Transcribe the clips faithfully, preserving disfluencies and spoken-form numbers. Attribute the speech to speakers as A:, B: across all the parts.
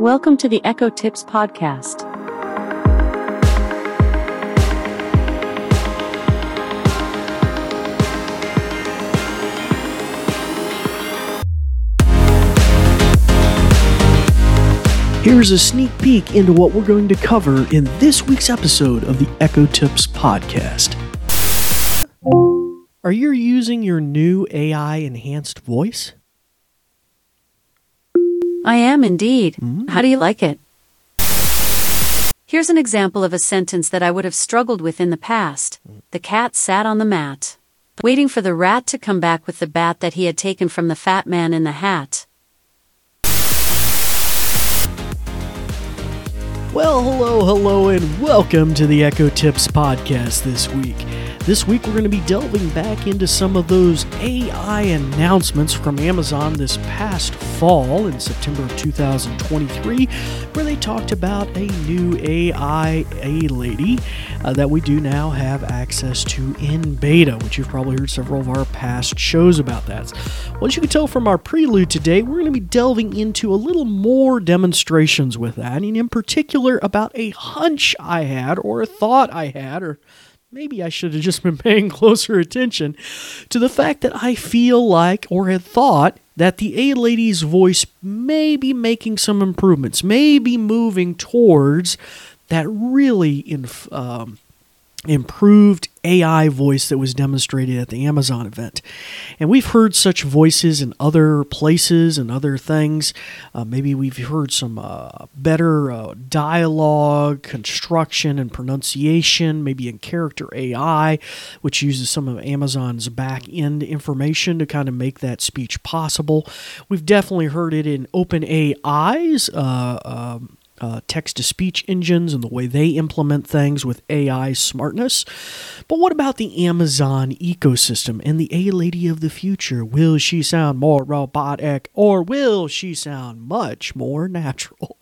A: Welcome to the Echo Tips podcast.
B: Here's a sneak peek into what we're going to cover in this week's episode of the Echo Tips podcast. Are you using your new A I-enhanced voice?
A: I am indeed.
B: Mm.
A: How do you like it? Here's an example of a sentence that I would have struggled with in the past. The cat sat on the mat, waiting for the rat to come back with the bat that he had taken from the fat man in the hat.
B: Well, hello, hello, and welcome to the Echo Tips podcast this week. This week we're going to be delving back into some of those A I announcements from Amazon this past fall in September of two thousand twenty-three, where they talked about a new A I A-Lady uh, that we do now have access to in beta, which you've probably heard several of our past shows about that. Well, as you can tell from our prelude today, we're going to be delving into a little more demonstrations with that, and in particular about a hunch I had, or a thought I had, or maybe I should have just been paying closer attention to the fact that I feel like, or had thought, that the A-Lady's voice may be making some improvements, may be moving towards that really inf- um, improved A I voice that was demonstrated at the Amazon event. And we've heard such voices in other places and other things. Uh, maybe we've heard some uh, better uh, dialogue, construction, and pronunciation, maybe in character A I, which uses some of Amazon's back-end information to kind of make that speech possible. We've definitely heard it in OpenAI's uh, um, Uh, text-to-speech engines and the way they implement things with A I smartness. But what about the Amazon ecosystem and the A-Lady of the future? Will she sound more robotic, or will she sound much more natural?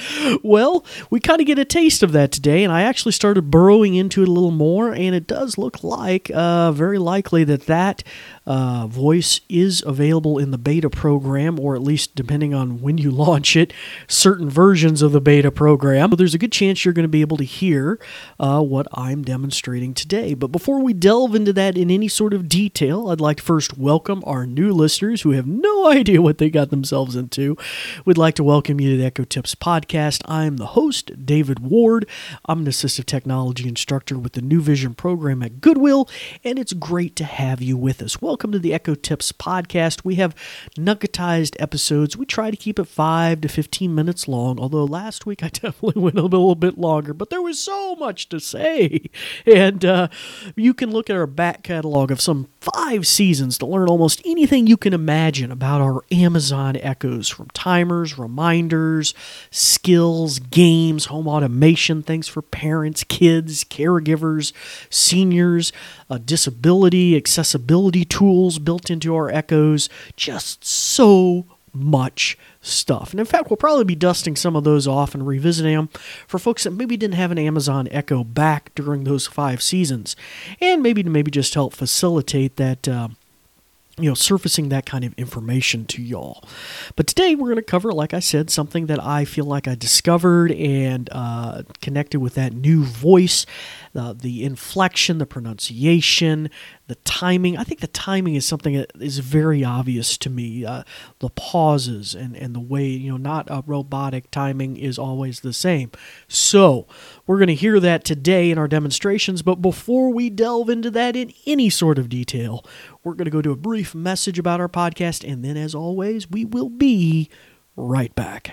B: Well, we kind of get a taste of that today, and I actually started burrowing into it a little more, and it does look like uh, very likely that that uh, voice is available in the beta program, or at least depending on when you launch it, certain versions of the beta program. So there's a good chance you're going to be able to hear uh, what I'm demonstrating today. But before we delve into that in any sort of detail, I'd like to first welcome our new listeners who have no idea what they got themselves into. We'd like to welcome you to the Echo Tips podcast. I'm the host, David Ward. I'm an assistive technology instructor with the New Vision program at Goodwill, and it's great to have you with us. Welcome to the Echo Tips podcast. We have nuggetized episodes. We try to keep it five to fifteen minutes long, although last week I definitely went a little bit longer, but there was so much to say. And uh, you can look at our back catalog of some five seasons to learn almost anything you can imagine about our Amazon Echoes, from timers, reminders, skills, games, home automation, things for parents, kids, caregivers, seniors, uh, disability, accessibility tools built into our Echoes, just so much stuff. And in fact, we'll probably be dusting some of those off and revisiting them for folks that maybe didn't have an Amazon Echo back during those five seasons, and maybe to maybe just help facilitate that uh, you know, surfacing that kind of information to y'all. But today we're going to cover, like I said, something that I feel like I discovered and uh, connected with that new voice, uh, the inflection, the pronunciation, the timing. I think the timing is something that is very obvious to me. Uh, the pauses and, and the way, you know, not a robotic timing is always the same. So we're going to hear that today in our demonstrations. But before we delve into that in any sort of detail, we're going to go to a brief message about our podcast. And then, as always, we will be right back.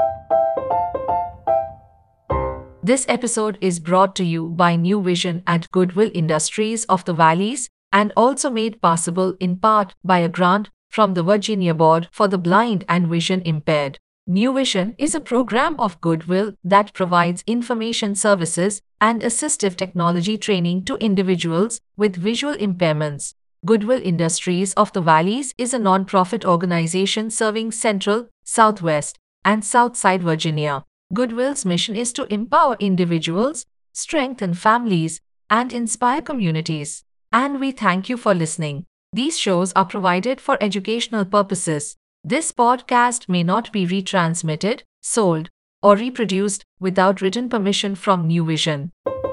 C: This episode is brought to you by New Vision at Goodwill Industries of the Valleys, and also made possible in part by a grant from the Virginia Board for the Blind and Vision Impaired. New Vision is a program of Goodwill that provides information services and assistive technology training to individuals with visual impairments. Goodwill Industries of the Valleys is a non-profit organization serving Central, Southwest, and Southside Virginia. Goodwill's mission is to empower individuals, strengthen families, and inspire communities. And we thank you for listening. These shows are provided for educational purposes. This podcast may not be retransmitted, sold, or reproduced without written permission from New Vision.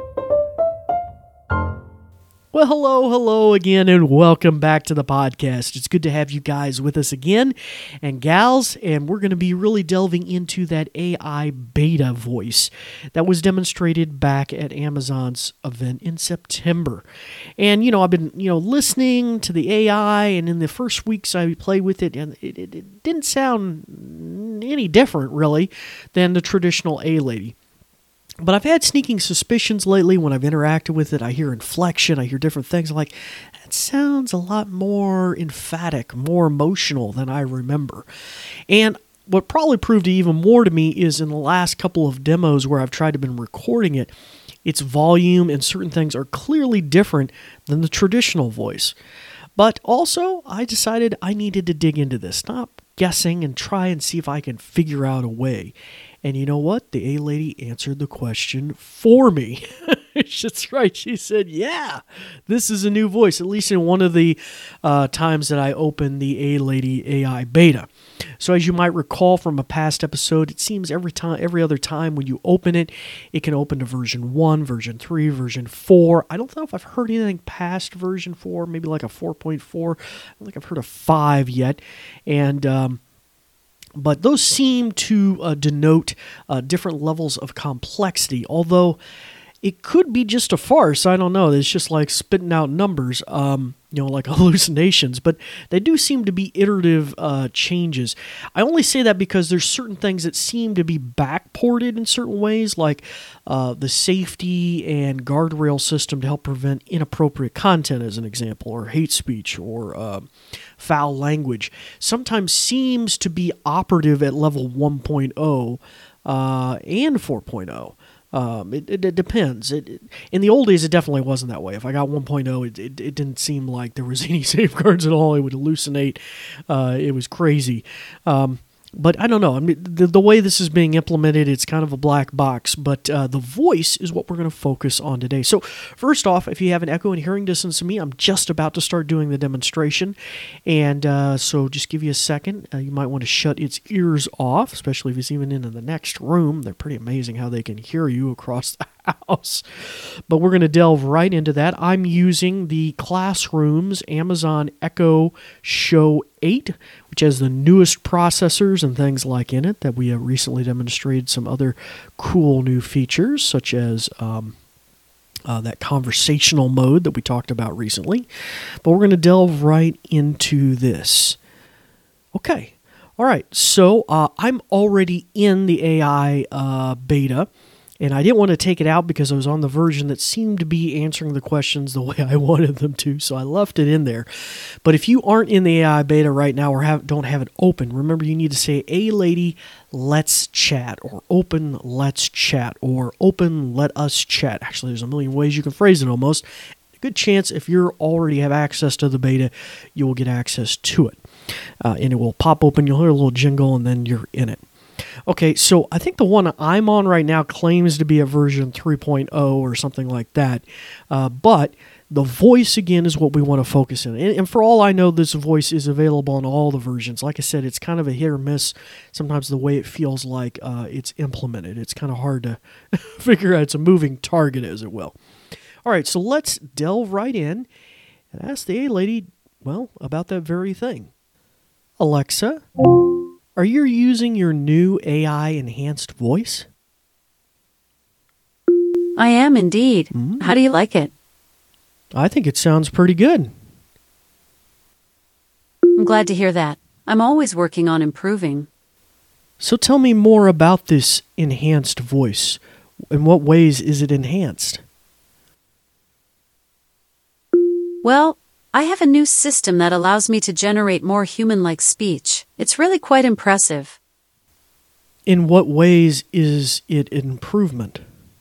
B: Well, hello, hello again, and welcome back to the podcast. It's good to have you guys with us again, and gals, and we're going to be really delving into that A I beta voice that was demonstrated back at Amazon's event in September. And, you know, I've been, you know, listening to the A I, and in the first weeks I played with it, and it, it, it didn't sound any different, really, than the traditional A-Lady. But I've had sneaking suspicions lately when I've interacted with it. I hear inflection, I hear different things. I'm like, that sounds a lot more emphatic, more emotional than I remember. And what probably proved it even more to me is in the last couple of demos where I've tried to been recording it, its volume and certain things are clearly different than the traditional voice. But also, I decided I needed to dig into this, stop guessing and try and see if I can figure out a way. And you know what? The A-Lady answered the question for me. That's right. She said, yeah, this is a new voice, at least in one of the uh, times that I opened the A-Lady A I beta. So as you might recall from a past episode, it seems every time, every other time when you open it, it can open to version one, version three, version four. I don't know if I've heard anything past version four, maybe like a four point four. I don't think I've heard of five yet. And, um, But those seem to uh, denote uh, different levels of complexity, although it could be just a farce. I don't know. It's just like spitting out numbers, um, you know, like hallucinations. But they do seem to be iterative uh, changes. I only say that because there's certain things that seem to be backported in certain ways, like uh, the safety and guardrail system to help prevent inappropriate content, as an example, or hate speech, or uh, foul language, sometimes seems to be operative at level one point oh uh, and four point oh. Um, it, it, it depends. It, it, in the old days, it definitely wasn't that way. If I got one point oh, it, it, it didn't seem like there was any safeguards at all. It would hallucinate. Uh, it was crazy. Um, But I don't know. I mean, the, the way this is being implemented, it's kind of a black box. But uh, the voice is what we're going to focus on today. So first off, if you have an echo and hearing distance to me, I'm just about to start doing the demonstration. And uh, so just give you a second. Uh, you might want to shut its ears off, especially if it's even in the next room. They're pretty amazing how they can hear you across the house. But we're going to delve right into that. I'm using the Classroom's Amazon Echo Show eight, which has the newest processors and things like in it that we have recently demonstrated some other cool new features, such as um, uh, that conversational mode that we talked about recently. But we're going to delve right into this. Okay. All right. So uh, I'm already in the A I uh, beta. And I didn't want to take it out because I was on the version that seemed to be answering the questions the way I wanted them to, so I left it in there. But if you aren't in the A I beta right now or have, don't have it open, remember you need to say, A-Lady, let's chat, or open, let's chat, or open, let us chat. Actually, there's a million ways you can phrase it almost. Good chance if you already have access to the beta, you will get access to it. Uh, and it will pop open, you'll hear a little jingle, and then you're in it. Okay, so I think the one I'm on right now claims to be a version three point oh or something like that, uh, but the voice, again, is what we want to focus on. And, and for all I know, this voice is available on all the versions. Like I said, it's kind of a hit or miss sometimes the way it feels like uh, it's implemented. It's kind of hard to figure out. It's a moving target, as it will. All right, so let's delve right in and ask the A-Lady, well, about that very thing. Alexa, are you using your new A I-enhanced voice?
A: I am indeed.
B: Mm-hmm.
A: How do you like it?
B: I think it sounds pretty good.
A: I'm glad to hear that. I'm always working on improving.
B: So tell me more about this enhanced voice. In what ways is it enhanced?
A: Well, I have a new system that allows me to generate more human-like speech. It's really quite impressive.
B: In what ways is it an improvement?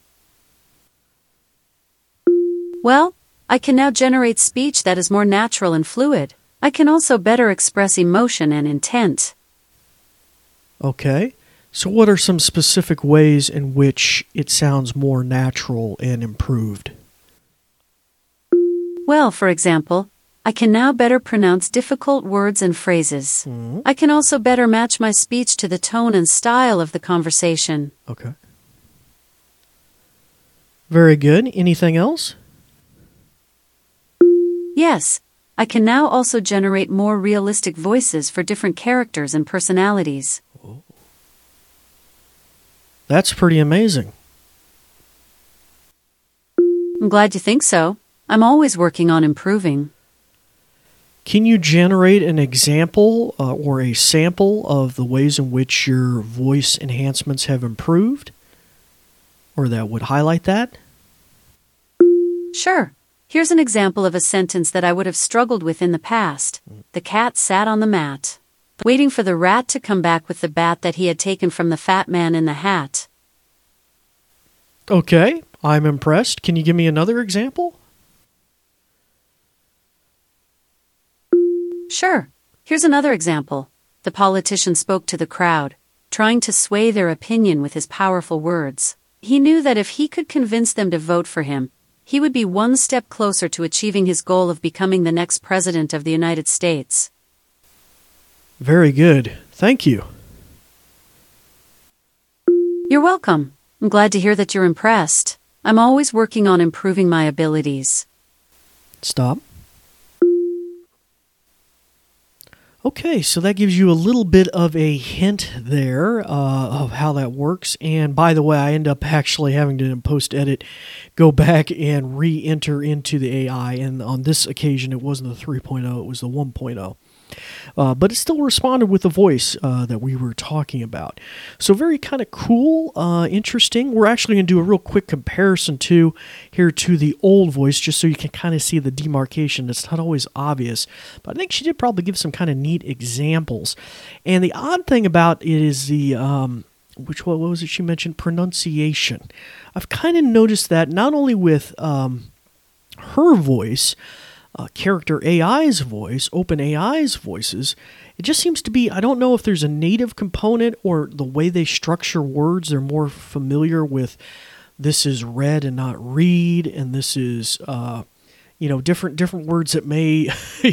A: Well, I can now generate speech that is more natural and fluid. I can also better express emotion and intent.
B: Okay. So what are some specific ways in which it sounds more natural and improved?
A: Well, for example, I can now better pronounce difficult words and phrases.
B: Mm-hmm.
A: I can also better match my speech to the tone and style of the conversation.
B: Okay. Very good. Anything else?
A: Yes, I can now also generate more realistic voices for different characters and personalities.
B: Oh. That's pretty amazing.
A: I'm glad you think so. I'm always working on improving.
B: Can you generate an example uh, or a sample of the ways in which your voice enhancements have improved? Or that would highlight that?
A: Sure. Here's an example of a sentence that I would have struggled with in the past. The cat sat on the mat, waiting for the rat to come back with the bat that he had taken from the fat man in the hat.
B: Okay, I'm impressed. Can you give me another example?
A: Sure. Here's another example. The politician spoke to the crowd, trying to sway their opinion with his powerful words. He knew that if he could convince them to vote for him, he would be one step closer to achieving his goal of becoming the next president of the United States.
B: Very good. Thank you.
A: You're welcome. I'm glad to hear that you're impressed. I'm always working on improving my abilities.
B: Stop. Okay, so that gives you a little bit of a hint there uh, of how that works. And by the way, I end up actually having to, in post-edit, go back and re-enter into the A I. And on this occasion, it wasn't the three point oh, it was the one point oh. Uh, but it still responded with the voice uh, that we were talking about. So very kind of cool, uh, interesting. We're actually going to do a real quick comparison too here to the old voice, just so you can kind of see the demarcation. It's not always obvious, but I think she did probably give some kind of neat examples. And the odd thing about it is the, um, which what was it she mentioned? Pronunciation. I've kind of noticed that not only with um, her voice, Uh, character A I's voice, OpenAI's voices, it just seems to be, I don't know if there's a native component or the way they structure words, they're more familiar with this is read and not read, and this is, uh, you know, different different words that may,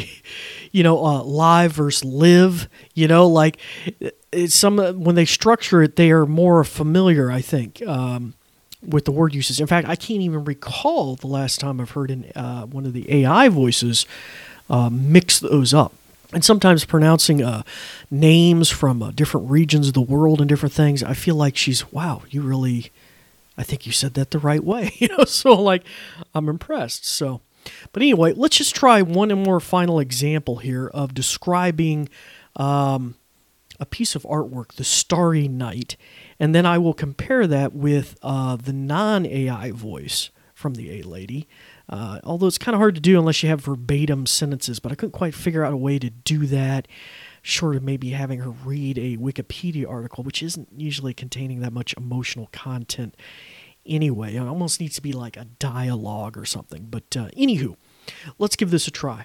B: you know, uh, live versus live, you know, like it's some, when they structure it, they are more familiar, I think, um, with the word uses. In fact, I can't even recall the last time I've heard in, uh, one of the A I voices uh, mix those up. And sometimes pronouncing uh, names from uh, different regions of the world and different things, I feel like she's, wow, you really, I think you said that the right way. You know, so like, I'm impressed. So, but anyway, let's just try one more final example here of describing um, a piece of artwork, The Starry Night. And then I will compare that with uh, the non-A I voice from the A-Lady. Uh, although it's kind of hard to do unless you have verbatim sentences, but I couldn't quite figure out a way to do that, short of maybe having her read a Wikipedia article, which isn't usually containing that much emotional content anyway. It almost needs to be like a dialogue or something. But uh, anywho, let's give this a try.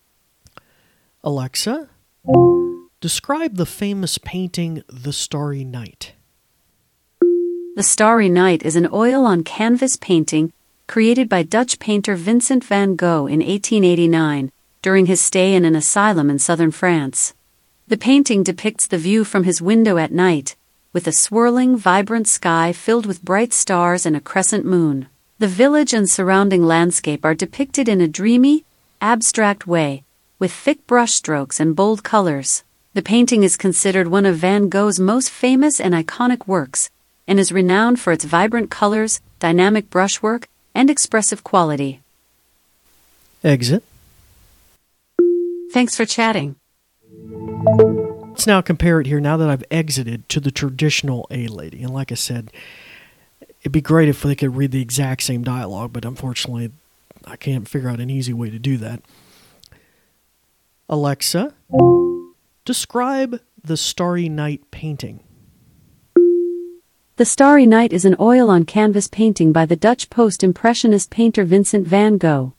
B: Alexa, describe the famous painting The Starry Night.
A: The Starry Night is an oil-on-canvas painting created by Dutch painter Vincent van Gogh in eighteen eighty-nine during his stay in an asylum in southern France. The painting depicts the view from his window at night, with a swirling, vibrant sky filled with bright stars and a crescent moon. The village and surrounding landscape are depicted in a dreamy, abstract way, with thick brushstrokes and bold colors. The painting is considered one of Van Gogh's most famous and iconic works, and is renowned for its vibrant colors, dynamic brushwork, and expressive quality.
B: Exit.
A: Thanks for chatting.
B: Let's now compare it here, now that I've exited, to the traditional A-Lady. And like I said, it'd be great if they could read the exact same dialogue, but unfortunately, I can't figure out an easy way to do that. Alexa, describe the Starry Night painting.
A: The Starry Night is an oil-on-canvas painting by the Dutch post-impressionist painter Vincent van Gogh.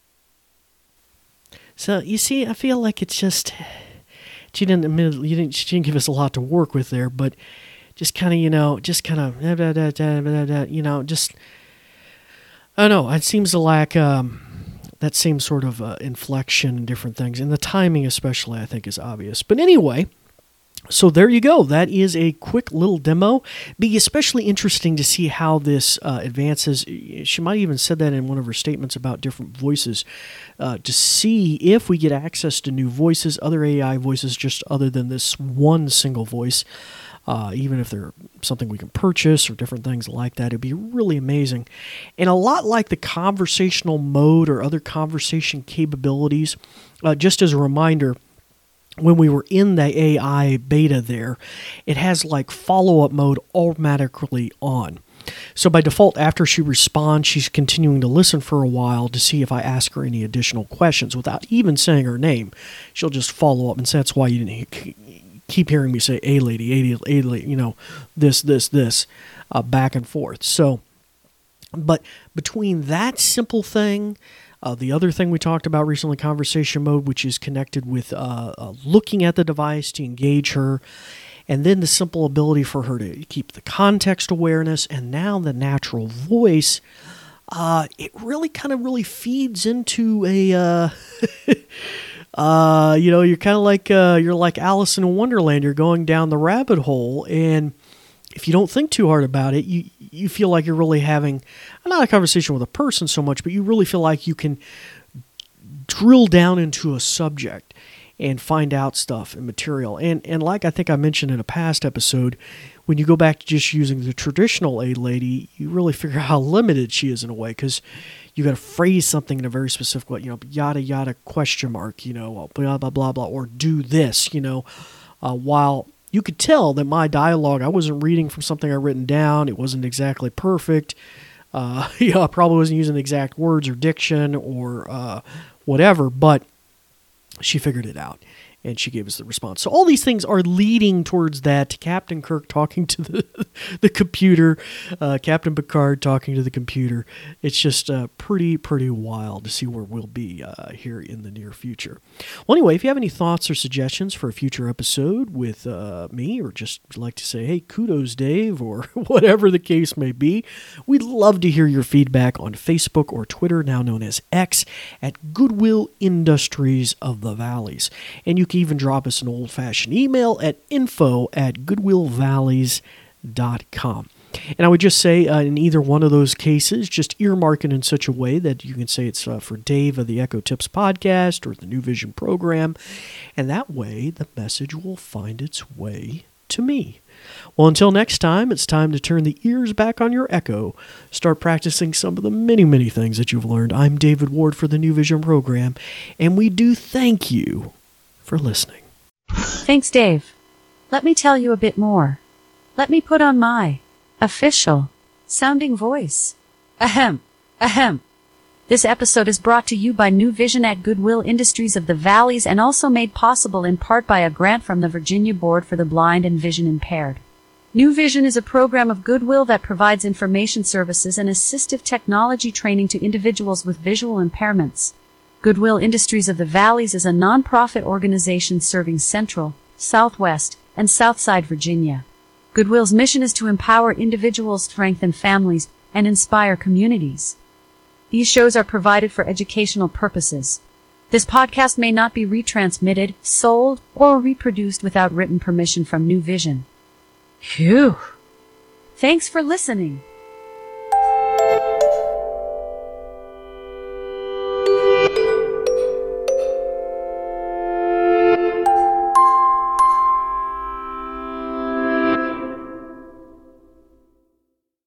B: So, you see, I feel like it's just, she didn't admit, you didn't, she didn't give us a lot to work with there, but just kind of, you know, just kind of, you know, just, I don't know, it seems to lack um, that same sort of uh, inflection and different things. And the timing especially, I think, is obvious. But anyway, so there you go. That is a quick little demo. Be especially interesting to see how this uh, advances. She might even said that in one of her statements about different voices, uh, to see if we get access to new voices, other A I voices, just other than this one single voice. Uh, even if they're something we can purchase or different things like that, it'd be really amazing. And a lot like the conversational mode or other conversation capabilities, uh, just as a reminder, when we were in the A I beta there, it has like follow-up mode automatically on. So by default, after she responds, she's continuing to listen for a while to see if I ask her any additional questions without even saying her name. She'll just follow up and say, that's why you didn't keep hearing me say, A lady, A, A lady, you know, this, this, this, uh, back and forth. So, but between that simple thing, uh, the other thing we talked about recently, conversation mode, which is connected with uh, uh, looking at the device to engage her, and then the simple ability for her to keep the context awareness, and now the natural voice, uh, it really kind of really feeds into a... Uh, Uh, you know, you're kind of like, uh, you're like Alice in Wonderland. You're going down the rabbit hole, and if you don't think too hard about it, you, you feel like you're really having, not a conversation with a person so much, but you really feel like you can drill down into a subject and find out stuff and material. And, and like I think I mentioned in a past episode, when you go back to just using the traditional A lady, you really figure out how limited she is in a way, because you got to phrase something in a very specific way, you know, yada, yada, question mark, you know, blah, blah, blah, blah, or do this, you know, uh, while you could tell that my dialogue, I wasn't reading from something I written down. It wasn't exactly perfect. Uh, you know, I probably wasn't using the exact words or diction or uh, whatever, but she figured it out. And she gave us the response. So all these things are leading towards that. Captain Kirk talking to the the computer, uh, Captain Picard talking to the computer. It's just uh, pretty, pretty wild to see where we'll be uh, here in the near future. Well, anyway, if you have any thoughts or suggestions for a future episode with uh, me, or just like to say, hey, kudos, Dave, or whatever the case may be, we'd love to hear your feedback on Facebook or Twitter, now known as X, at Goodwill Industries of the Valleys. And you can even drop us an old-fashioned email at info at goodwill valleys dot com. And I would just say, uh, in either one of those cases, just earmark it in such a way that you can say it's uh, for Dave of the Echo Tips podcast or the New Vision program, and that way the message will find its way to me. Well, until next time, it's time to turn the ears back on your Echo. Start practicing some of the many, many things that you've learned. I'm David Ward for the New Vision program, and we do thank you for listening.
A: Thanks, Dave. Let me tell you a bit more. Let me put on my official sounding voice. Ahem. Ahem. This episode is brought to you by New Vision at Goodwill Industries of the Valleys, and also made possible in part by a grant from the Virginia Board for the Blind and Vision Impaired. New Vision is a program of Goodwill that provides information services and assistive technology training to individuals with visual impairments. Goodwill Industries of the Valleys is a nonprofit organization serving Central, Southwest, and Southside Virginia. Goodwill's mission is to empower individuals, strengthen families, and inspire communities. These shows are provided for educational purposes. This podcast may not be retransmitted, sold, or reproduced without written permission from New Vision. Phew! Thanks for listening.